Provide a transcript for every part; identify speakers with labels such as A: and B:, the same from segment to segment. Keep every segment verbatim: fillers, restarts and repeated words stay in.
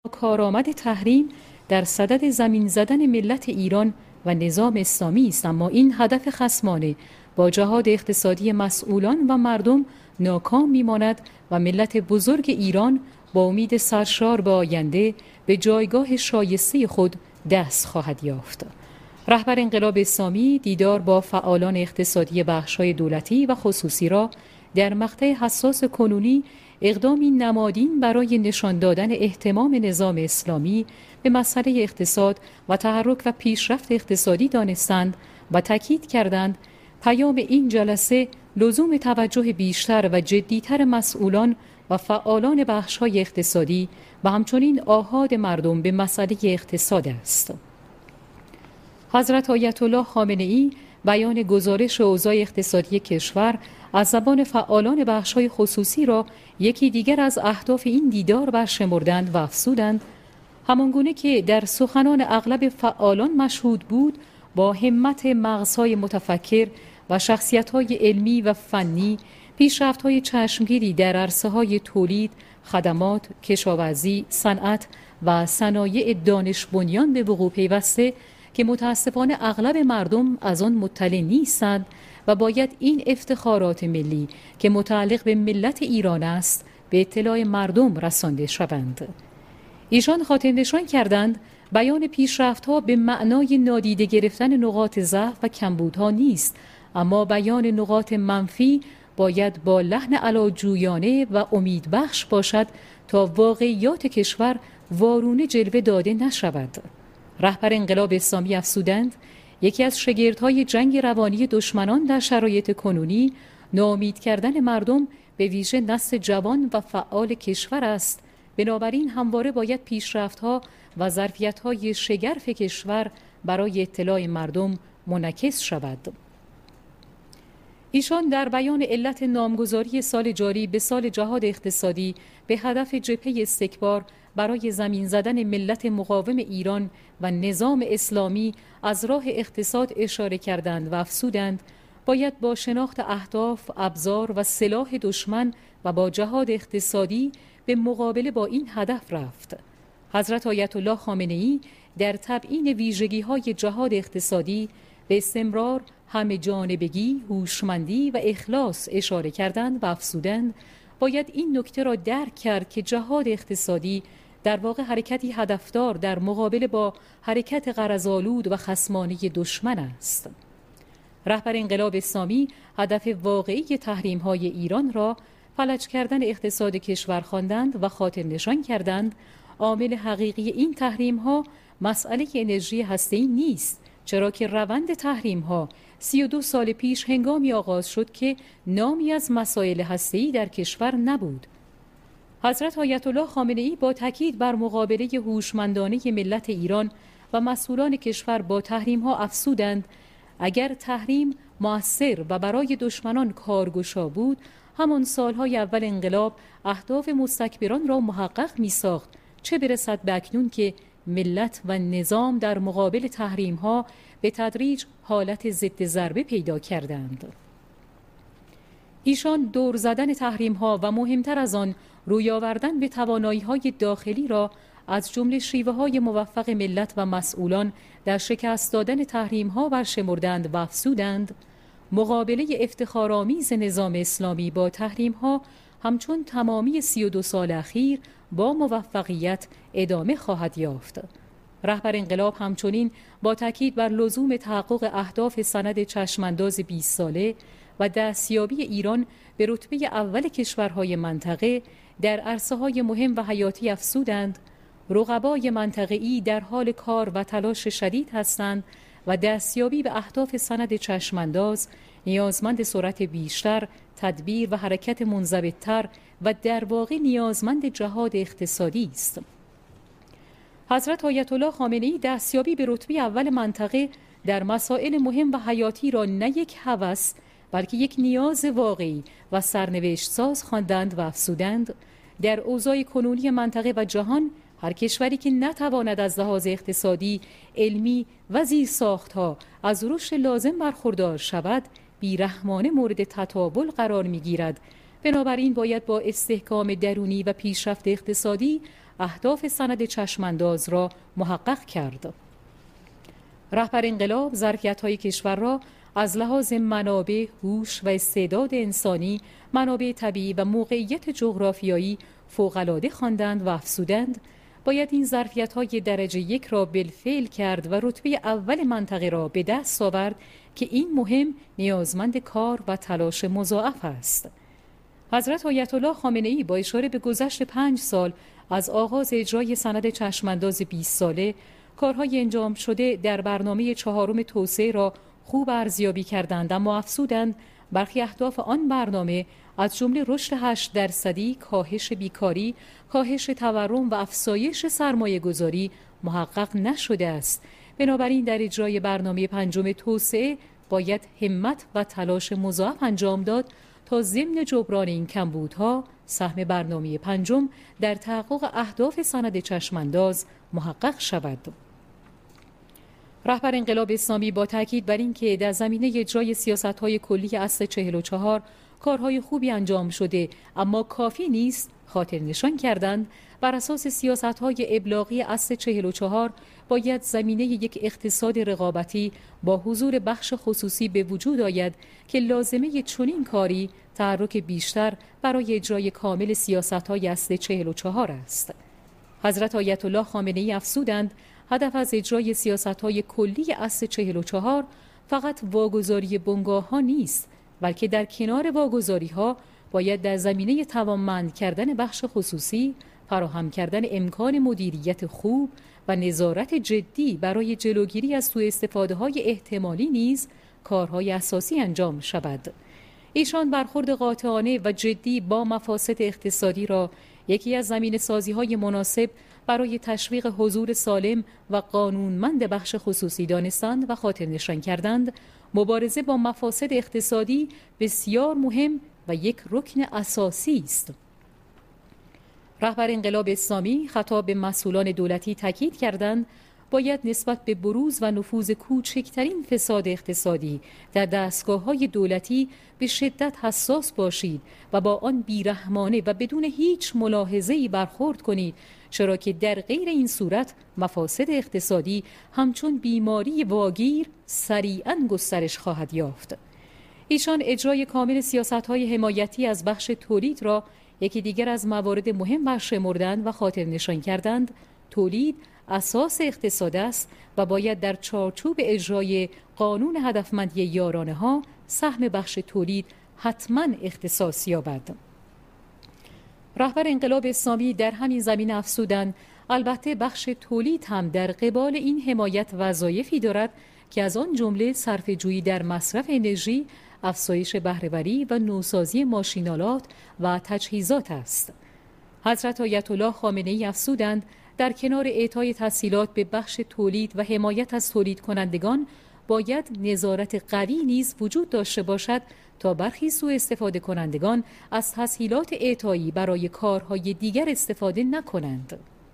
A: کارآمد تحریم در صدد زمین زدن ملت ایران و نظام اسلامی است، اما این هدف خصمانه با جهاد اقتصادی مسئولان و مردم ناکام می‌ماند و ملت بزرگ ایران با امید سرشار به آینده به جایگاه شایسته خود دست خواهد یافت. رهبر انقلاب اسلامی دیدار با فعالان اقتصادی بخش‌های دولتی و خصوصی را در مقطع حساس کنونی اقدامی نمادین برای نشان دادن اهتمام نظام اسلامی به مسئله اقتصاد و تحرک و پیشرفت اقتصادی دانستند و تاکید کردند پیام این جلسه لزوم توجه بیشتر و جدیتر مسئولان و فعالان بخش‌های اقتصادی و همچنین آحاد مردم به مسئله اقتصاد است. حضرت آیت الله خامنه‌ای بیان گزارش اوضاع اقتصادی کشور از زبان فعالان بخش‌های خصوصی را یکی دیگر از اهداف این دیدار برشمردند و افزودند همانگونه که در سخنان اغلب فعالان مشهود بود، با همت مغزهای متفکر و شخصیت‌های علمی و فنی پیشرفت‌های چشمگیری در عرصه‌های تولید، خدمات، کشاورزی، صنعت و صنایع دانش بنیان به وقوع پیوسته که متاسفانه اغلب مردم از آن مطلع نیستند و باید این افتخارات ملی که متعلق به ملت ایران است به اطلاع مردم رسانده شوند. ایشان خاطر نشان کردند بیان پیشرفت‌ها به معنای نادیده گرفتن نقاط ضعف و کمبودها نیست، اما بیان نقاط منفی باید با لحن علاجویانه و امیدبخش باشد تا واقعیات کشور وارونه جلوه داده نشود. رهبر انقلاب اسلامی افزودند یکی از شگردهای جنگ روانی دشمنان در شرایط کنونی ناامید کردن مردم به ویژه نسل جوان و فعال کشور است. بنابراین همواره باید پیشرفت‌ها و ظرفیت‌های شگرف کشور برای اطلاع مردم منعکس شود. ایشان در بیان علت نامگذاری سال جاری به سال جهاد اقتصادی به هدف جبهه استکبار برای زمین زدن ملت مقاوم ایران و نظام اسلامی از راه اقتصاد اشاره کردند و افزودند باید با شناخت اهداف، ابزار و سلاح دشمن و با جهاد اقتصادی به مقابله با این هدف رفت. حضرت آیت الله خامنه‌ای در تبیین ویژگی‌های جهاد اقتصادی به استمرار همه جانبگی، هوشمندی و اخلاص اشاره کردند و افزودند باید این نکته را درک کرد که جهاد اقتصادی در واقع حرکتی هدفدار در مقابله با حرکت غرض‌آلود و خصمانه دشمن است. رهبر انقلاب اسلامی هدف واقعی تحریم‌های ایران را فلج کردن اقتصاد کشور خواندند و خاطر نشان کردند عامل حقیقی این تحریم‌ها مسئله انرژی هسته‌ای نیست، چرا که روند تحریم‌ها سی و دو سال پیش هنگامی آغاز شد که نامی از مسائل هسته‌ای در کشور نبود. حضرت آیت الله خامنه‌ای با تاکید بر مقابله هوشمندانه ملت ایران و مسئولان کشور با تحریم‌ها افزودند اگر تحریم مؤثر و برای دشمنان کارگشا بود، همان سالهای اول انقلاب اهداف مستکبران را محقق می‌ساخت، چه برسد به اکنون که ملت و نظام در مقابل تحریم‌ها به تدریج حالت ضد ضربه پیدا کردند. ایشان دور زدن تحریم‌ها و مهمتر از آن روی آوردن به توانایی‌های داخلی را از جمله شیوه‌های موفق ملت و مسئولان در شکست دادن تحریم‌ها برشمردند و افزودند مقابله افتخارآمیز نظام اسلامی با تحریم‌ها همچون تمامی سی و دو سال اخیر با موفقیت ادامه خواهد یافت. رهبر انقلاب همچنین با تاکید بر لزوم تحقق اهداف سند چشمانداز بیست ساله و دستیابی ایران به رتبه اول کشورهای منطقه در عرصه‌های مهم و حیاتی افزودند رقبای منطقه‌ای در حال کار و تلاش شدید هستند و دستیابی به اهداف سند چشمانداز نیازمند سرعت بیشتر، تدبیر و حرکت منضبط‌تر و در واقع نیازمند جهاد اقتصادی است. حضرت آیت الله خامنه‌ای دستیابی به رتبه اول منطقه در مسائل مهم و حیاتی را نه یک هوس بلکه یک نیاز واقعی و سرنوشت ساز خواندند و افزودند در اوضاع کنونی منطقه و جهان هر کشوری که نتواند از لحاظ اقتصادی، علمی و زیرساخت‌ها از رشد لازم برخوردار شود، بیرحمانه مورد تطاول قرار می‌گیرد بنابراین باید با استحکام درونی و پیشرفت اقتصادی اهداف سند چشمانداز را محقق کرد. رهبر انقلاب ظرفیت‌های کشور را از لحاظ منابع، هوش و استعداد انسانی، منابع طبیعی و موقعیت جغرافیایی فوق‌العاده خواندند و افزودند باید این ظرفیت‌های درجه یک را بالفعل کرد و رتبه اول منطقه را به دست آورد که این مهم نیازمند کار و تلاش مضاعف است. حضرت آیت الله خامنه‌ای با اشاره به گذشت پنج سال از آغاز اجرای سند چشمانداز بیست ساله، کارهای انجام شده در برنامه چهارم توسعه را خوب ارزیابی کردند، اما افزودند برخی اهداف آن برنامه از جمله رشد هشت درصدی، کاهش بیکاری، کاهش تورم و افزایش سرمایه گذاری محقق نشده است. بنابراین در اجرای برنامه پنجم توسعه باید همت و تلاش مضاعف انجام داد تا ضمن جبران این کمبودها سهم برنامه پنجم در تحقق اهداف سند چشمانداز محقق شود. رهبر انقلاب اسلامی با تاکید بر اینکه در زمینه اجرای سیاست‌های کلی اصل چهل و چهار کارهای خوبی انجام شده اما کافی نیست، خاطر نشان کردند بر اساس سیاست‌های ابلاغی اصل چهل و چهار باید زمینه یک اقتصاد رقابتی با حضور بخش خصوصی به وجود آید که لازمه چنین کاری تحرک بیشتر برای اجرای کامل سیاست‌های اصل چهل و چهار است. حضرت آیت الله خامنه‌ای افزودند هدف از اجرای سیاست‌های کلی اصل چهل و چهار فقط واگذاری بنگاه‌ها نیست، بلکه در کنار واگذاری‌ها باید در زمینه توانمند کردن بخش خصوصی، فراهم کردن امکان مدیریت خوب و نظارت جدی برای جلوگیری از سوء استفاده‌های احتمالی نیز کارهای اساسی انجام شود. ایشان برخورد قاطعانه و جدی با مفاسد اقتصادی را یکی از زمینه‌سازی‌های مناسب برای تشویق حضور سالم و قانونمند بخش خصوصی دانستند و خاطر نشان کردند مبارزه با مفاسد اقتصادی بسیار مهم و یک رکن اساسی است. رهبر انقلاب اسلامی خطاب به مسئولان دولتی تاکید کردند باید نسبت به بروز و نفوذ کوچکترین فساد اقتصادی در دستگاه‌های دولتی به شدت حساس باشید و با آن بیرحمانه و بدون هیچ ملاحظه‌ای برخورد کنید، چرا که در غیر این صورت مفاسد اقتصادی همچون بیماری واگیر سریعاً گسترش خواهد یافت. ایشان اجرای کامل سیاست‌های حمایتی از بخش تولید را یکی دیگر از موارد مهم برشمردند و خاطر نشان کردند تولید اساس اقتصاد است و باید در چارچوب اجرای قانون هدفمندی یارانه ها سهم بخش تولید حتما اختصاص یابد. رهبر انقلاب اسلامی در همین زمینه افزودند البته بخش تولید هم در قبال این حمایت وظایفی دارد که از آن جمله صرفه‌جویی در مصرف انرژی، افزایش بهره‌وری و نوسازی ماشین‌آلات و تجهیزات است. حضرت آیت الله خامنه‌ای افزودند در کنار اعطای تسهیلات به بخش تولید و حمایت از تولید کنندگان باید نظارت قوی نیز وجود داشته باشد تا برخی سوء استفاده کنندگان از تسهیلات اعطایی برای کارهای دیگر استفاده نکنند.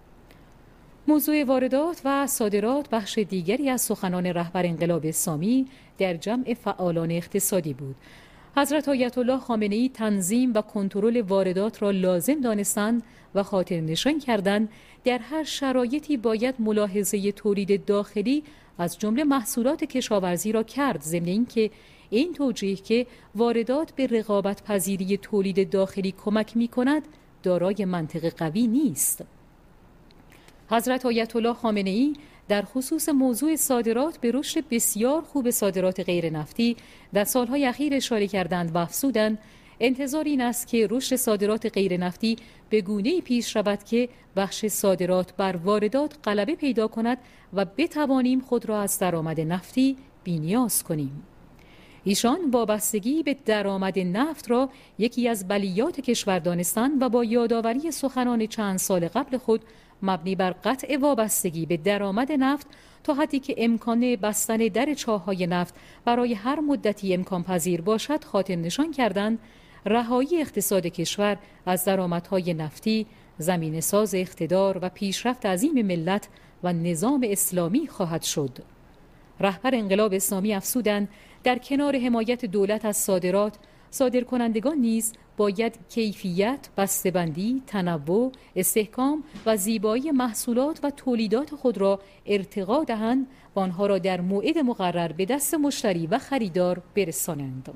A: موضوع واردات و صادرات بخش دیگری از سخنان رهبر انقلاب اسلامی در جمع فعالان اقتصادی بود. حضرت آیت الله خامنه‌ای تنظیم و کنترل واردات را لازم دانستند و خاطر نشان کردند در هر شرایطی باید ملاحظه تولید داخلی از جمله محصولات کشاورزی را کرد، ضمن اینکه این توجیه که واردات به رقابت پذیری تولید داخلی کمک می کند دارای منطق قوی نیست. حضرت آیت الله خامنه‌ای در خصوص موضوع صادرات به رشد بسیار خوب صادرات غیر نفتی در سالهای اخیر اشاره کردند و افزودند انتظار این است که رشد صادرات غیر نفتی به گونه‌ای پیش رود که بخش صادرات بر واردات غلبه پیدا کند و بتوانیم خود را از درآمد نفتی بی‌نیاز کنیم. ایشان وابستگی به درآمد نفت را یکی از بلیات کشور دانستند و با یادآوری سخنان چند سال قبل خود مبنی بر قطع وابستگی به درآمد نفت تا حدی که امکان بستن در چاه‌های نفت برای هر مدتی امکان پذیر باشد خاطر نشان کردند رهایی اقتصاد کشور از درآمدهای نفتی زمینه ساز اقتدار و پیشرفت عظیم ملت و نظام اسلامی خواهد شد. رهبر انقلاب اسلامی افزودند در کنار حمایت دولت از صادرات، صادرکنندگان نیز باید کیفیت، بسته‌بندی، تنوع، استحکام و زیبایی محصولات و تولیدات خود را ارتقا دهند و آنها را در موعد مقرر به دست مشتری و خریدار برسانند.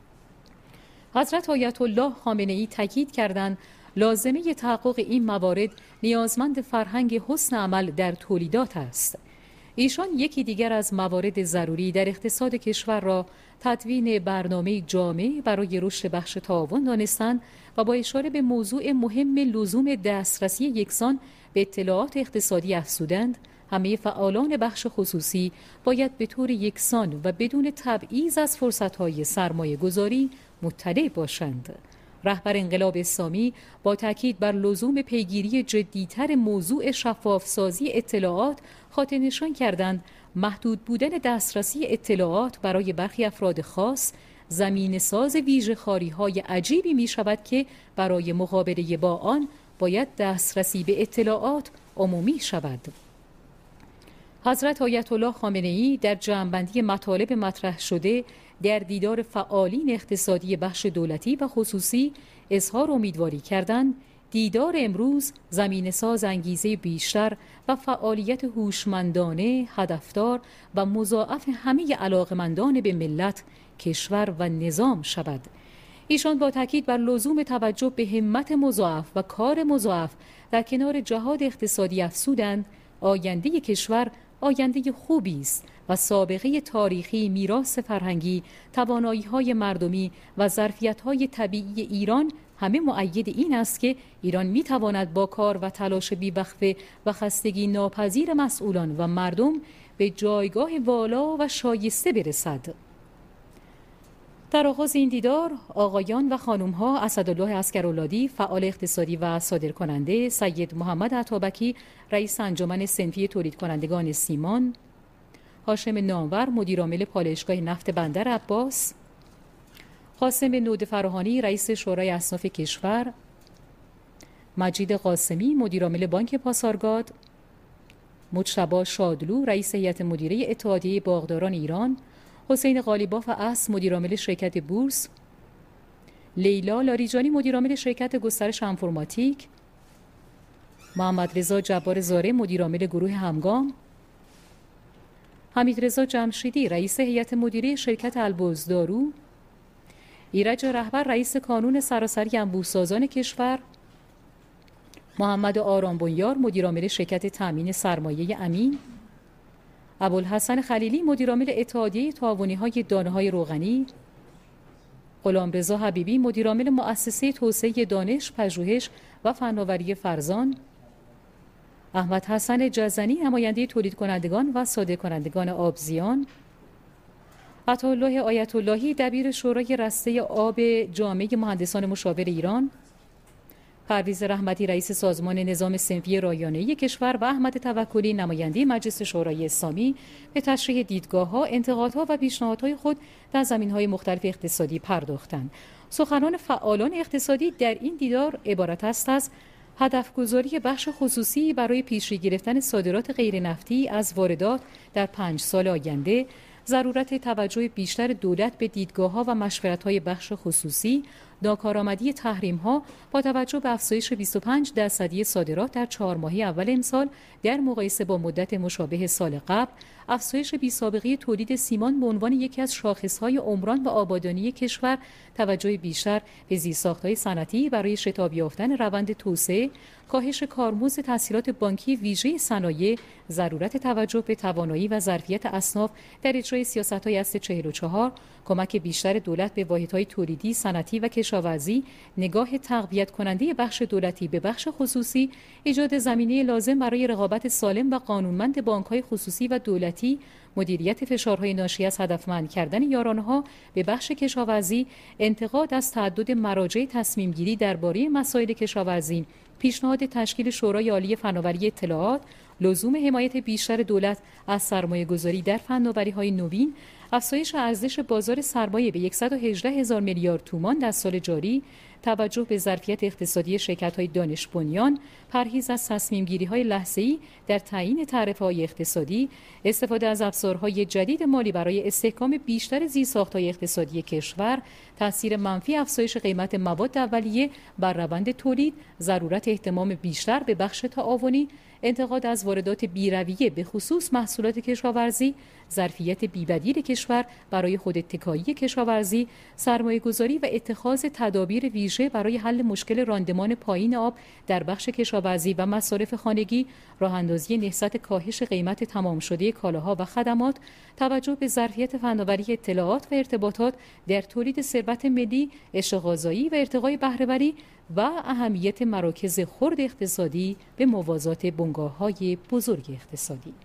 A: حضرت آیت الله خامنه‌ای تاکید کردند لازمه تحقق این موارد نیازمند فرهنگ حسن عمل در تولیدات است. ایشان یکی دیگر از موارد ضروری در اقتصاد کشور را تدوین برنامه جامع برای رشد بخش تعاون دانستند و با اشاره به موضوع مهم لزوم دسترسی یکسان به اطلاعات اقتصادی افزودند همه فعالان بخش خصوصی باید به طور یکسان و بدون تبعیض از فرصت‌های سرمایه گذاری مطلع باشند. رهبر انقلاب اسلامی با تاکید بر لزوم پیگیری جدی‌تر موضوع شفاف‌سازی اطلاعات خاطر نشان کردند محدود بودن دسترسی اطلاعات برای برخی افراد خاص زمین ساز ویژه‌خواری‌های عجیبی می‌شود که برای مقابله با آن باید دسترسی به اطلاعات عمومی شود. حضرت آیت الله خامنه‌ای در جمع‌بندی مطالب مطرح شده در دیدار فعالین اقتصادی بخش دولتی و خصوصی اظهار امیدواری کردند دیدار امروز زمینه ساز انگیزه بیشتر و فعالیت هوشمندانه، هدفدار و مضاعف همه علاقمندان به ملت، کشور و نظام شود. ایشان با تاکید بر لزوم توجه به همت مضاعف و کار مضاعف در کنار جهاد اقتصادی افزودند آینده کشور آینده خوبی است و سابقه تاریخی، میراث فرهنگی، توانایی‌های مردمی و ظرفیت‌های طبیعی ایران همه مؤید این است که ایران می‌تواند با کار و تلاش بی‌وقفه و خستگی ناپذیر مسئولان و مردم به جایگاه والا و شایسته برسد. در آغاز این دیدار آقایان و خانم‌ها اسدالله عسگراللادی فعال اقتصادی و صادرکننده، سید محمد عطابکی رئیس انجمن صنفی تولید کنندگان سیمان، هاشم نامور مدیرعامل پالایشگاه نفت بندر عباس، قاسم نود فراهانی رئیس شورای اصناف کشور، مجید قاسمی مدیرعامل بانک پاسارگاد، مجتبی شادلو رئیس هیئت مدیره اتحادیه باغداران ایران، حسین قالیباف اصل مدیرعامل شرکت بورس، لیلا لاریجانی مدیرعامل شرکت گسترش انفرماتیک، محمد رضا جبار زاره مدیرعامل گروه همگام، حمید رضا جمشیدی رئیس هیئت مدیره شرکت البرزدارو، ایرج رهبر رئیس کانون سراسری انبوه‌سازان کشور، محمد آرام بنیار مدیرعامل شرکت تامین سرمایه امین، ابوالحسن خلیلی مدیرعامل اتحادیه تعاونی‌های دانه‌های روغنی، غلامرضا حبیبی مدیرعامل مؤسسه توسعه دانش، پژوهش و فناوری فرزان، احمد حسن جزنی نماینده تولید کنندگان و صادرکنندگان آبزیان، عطاالله آیت اللهی دبیر شورای رسته آب جامعه مهندسان مشاور ایران، پرویز رحمتی رئیس سازمان نظام صنفی رایانه‌ای کشور و احمد توکلی نماینده مجلس شورای اسلامی به تشریح دیدگاه‌ها، انتقادها و پیشنهادهای خود در زمینه‌های مختلف اقتصادی پرداختند. سخنان فعالان اقتصادی در این دیدار عبارت است از هدفگذاری بخش خصوصی برای پیشی گرفتن صادرات غیر نفتی از واردات در پنج سال آینده، ضرورت توجه بیشتر دولت به دیدگاه‌ها و مشورت‌های بخش خصوصی، ناکارآمدی تحریم‌ها با توجه به افزایش بیست و پنج درصدی صادرات در چهار ماهه اول امسال در مقایسه با مدت مشابه سال قبل، افزایش بی‌سابقه تولید سیمان به عنوان یکی از شاخص‌های عمران و آبادانی کشور، توجه بیشتر به زیرساخت‌های صنعتی برای شتاب یافتن روند توسعه، کاهش کارمزد تسهیلات بانکی ویژه صنایع، ضرورت توجه به توانایی و ظرفیت اصناف در اجرای سیاست‌های اصل چهل و چهار، کمک بیشتر دولت به واحدهای تولیدی، صنعتی و کشاورزی، نگاه تقویت کننده بخش دولتی به بخش خصوصی، ایجاد زمینه لازم برای رقابت سالم و قانونمند بانک‌های خصوصی و دولتی، مدیریت فشارهای ناشی از هدفمند کردن یارانه‌ها به بخش کشاورزی، انتقاد از تعدد مراجع تصمیم‌گیری درباره مسائل کشاورزی، پیشنهاد تشکیل شورای عالی فناوری اطلاعات، لزوم حمایت بیشتر دولت از سرمایه‌گذاری در فناوری‌های نوین، افزایش ارزش بازار سرمایه به صد و هجده هزار میلیارد تومان در سال جاری، توجه به ظرفیت اقتصادی شرکت‌های دانش بنیان، پرهیز از تصمیم‌گیری‌های لحظه‌ای در تعیین تعرفه‌های اقتصادی، استفاده از ابزارهای جدید مالی برای استحکام بیشتر زیرساخت‌های اقتصادی کشور، تأثیر منفی افزایش قیمت مواد اولیه بر روند تولید، ضرورت اهتمام بیشتر به بخش تعاونی، انتقاد از واردات بی‌رویه به خصوص محصولات کشاورزی، ظرفیت بی‌بدیل کشور برای خوداتکایی کشاورزی، سرمایه‌گذاری و اتخاذ تدابیر ویژه برای حل مشکل راندمان پایین آب در بخش کشاورزی و مصارف خانگی، راه‌اندازی نهضت کاهش قیمت تمام شده کالاها و خدمات، توجه به ظرفیت فناوری اطلاعات و ارتباطات در تولید ثروت ملی، اشتغالزایی و ارتقای بهره‌وری و اهمیت مراکز خرد اقتصادی به موازات بنگاه‌های بزرگ اقتصادی.